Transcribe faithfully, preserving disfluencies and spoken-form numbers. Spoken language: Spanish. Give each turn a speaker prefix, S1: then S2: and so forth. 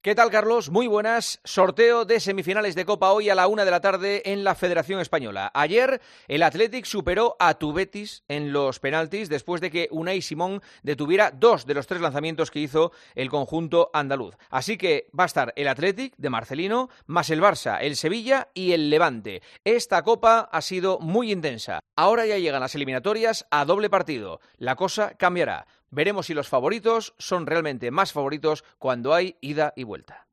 S1: ¿Qué tal, Carlos? Muy buenas. Sorteo de semifinales de Copa hoy a la una de la tarde en la Federación Española. Ayer el Athletic superó a tu Betis en los penaltis después de que Unai Simón detuviera dos de los tres lanzamientos que hizo el conjunto andaluz. Así que va a estar el Athletic de Marcelino, más el Barça, el Sevilla y el Levante. Esta Copa ha sido muy intensa. Ahora ya llegan las eliminatorias a doble partido. La cosa cambiará. Veremos si los favoritos son realmente más favoritos cuando hay ida y vuelta.